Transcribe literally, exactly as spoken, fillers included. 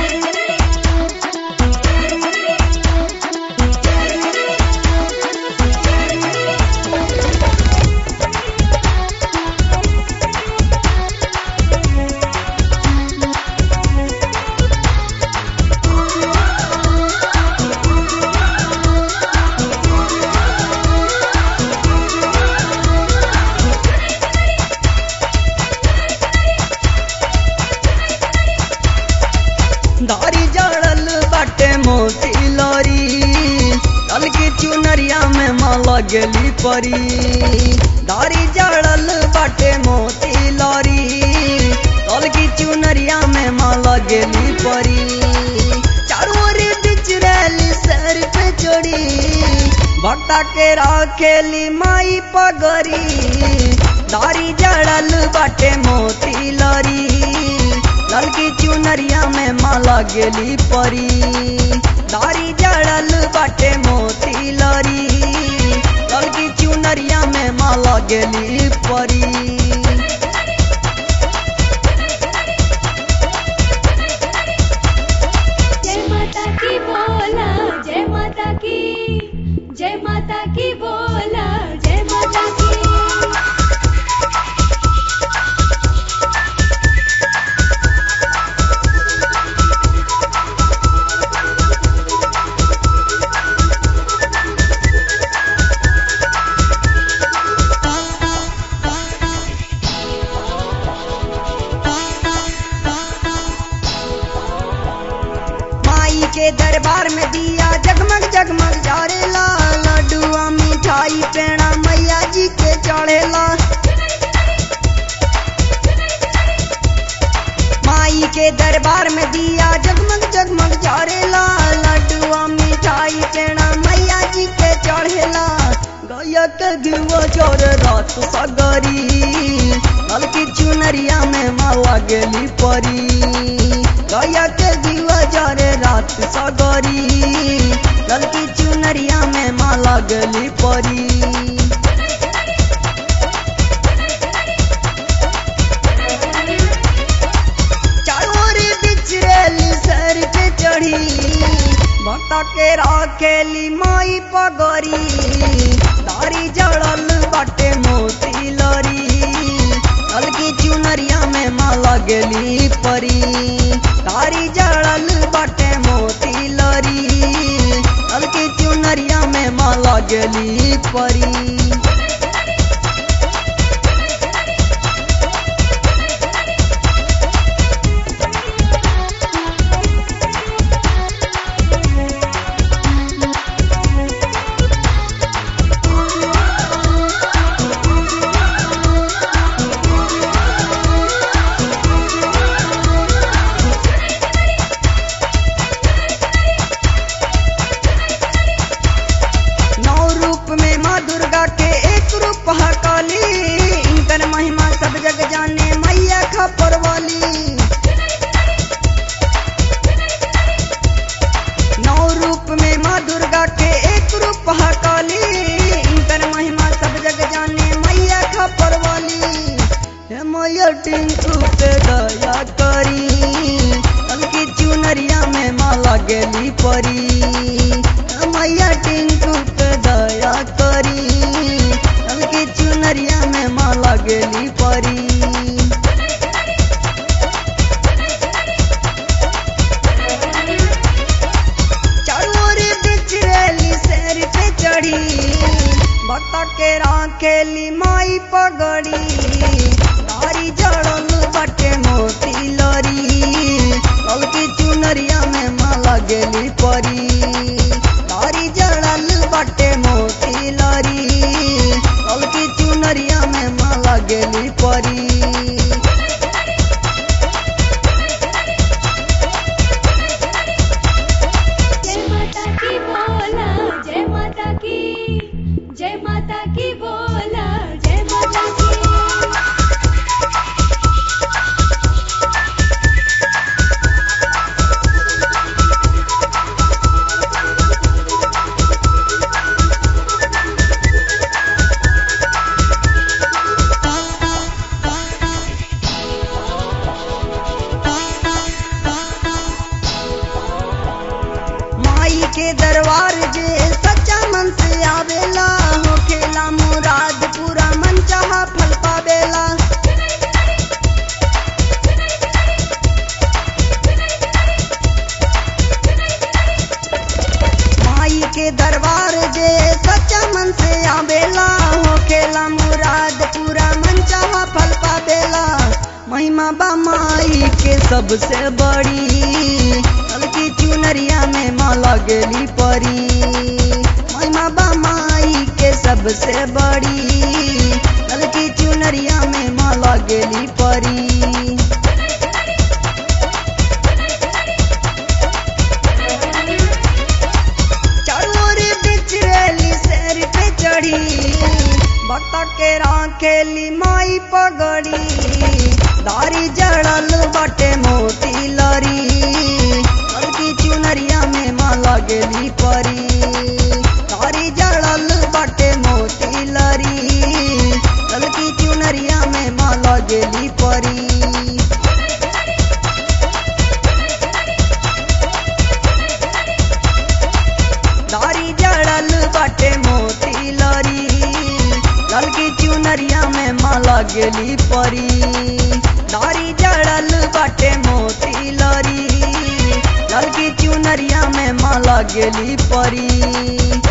दारी जड़ल बाटे मोती लरी तल की चुनरिया में माला गेली परी। दारी जड़ल बाटे मोती लरी तल की चुनरिया में माला गेली परी। चारों ओर बिचरैली सर पे चढ़ी भक्ता के राखेली माई पगरी। दारी जड़ल बाटे मोती लरी ललकी चुनरिया में माला गेली परी। दारी जड़ल बाटे मोती लरी ललकी चुनरिया में माला गेली परी। जय माता की बोला जय माता की जय माता की बोला जय माता की। के दरबार में दिया जगमग जगमग जारेला लड्डुआ मिठाई पेड़ा मैया जी के चढ़ेला। माई के दरबार में दिया जगमग जगमग जारेला लड्डुआ मिठाई पेड़ा मैया जी के चढ़ेला। गया के दिवा जोर रात सगरी हल्की चुनरिया में माला गेली परी। गया के दिवा जरे रात सगरी ललकी चुनरिया में माला गेली परी। चारों ओर बिचरैली सर पे चढ़ी भक्ता के राखेली माई पगरी। दारी जड़ल बाटे मोती लरी ललकी चुनरिया में माला गेली परी। दारी जड़ल बाटे मोती लरी ललकी चुनरिया में माला गेली परी। दुर्गा के एक रूप काली इनकर महिमा सब जग जाने मैया खपर वाली। नौ रूप में माँ दुर्गा के एक रूप काली इनकर महिमा सब जग जाने मैया खपर वाली। हे मैया टिंकू पे दया करी हल्की चुनरिया में माला गेली परी। मैया टिंकू पे दया करी हल्की चुनरिया में माला गेली परी। चारों ओर बिचरैली सर पे चढ़ी भक्ता के राखेली माई पगड़ी। दारी जड़ल बाटे मोती लरी हल्की चुनरिया में माला गेली परी। दारी जड़ल बाटे मोती लरी हल्की चुनरिया में माला गेली परी। जय माता की बोला जय माता की जय माता की बोला जय माता की। दरबार जे सच्चा मन से आवेला होखेला मुराद पूरा मन चाहा फल पावेला। माई के दरबार जे सच्चा मन से आवेला होखेला मुराद पूरा मन चाहा फल पावेला। महिमा बा माई के सबसे बड़ी हल्की चुनरिया में माला गेली परी। महिमा बा माई के सबसे बड़ी हल्की चुनरिया में माला गेली परी। भक्त के राखेली माई पगड़ी दारी जड़ल बटे मोती लरी हल्की चुनरिया में माला गेली परी। दारी जड़ल बटे मोती लरी हल्की चुनरिया में माला गेली परी। दारी जड़ल बटे मोती लरी हल्की चुनरिया में माला गेली परी। दारी जड़ल बटे मोती लरी हल्की चुनरिया में माला गेली परी।